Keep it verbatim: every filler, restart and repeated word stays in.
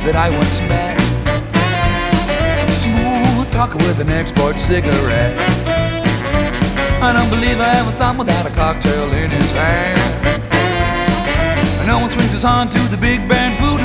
that I once met. Smooth talker with an export cigarette. I don't believe I ever saw him without a cocktail in his hand. No one swings his horn to the big band voodoo.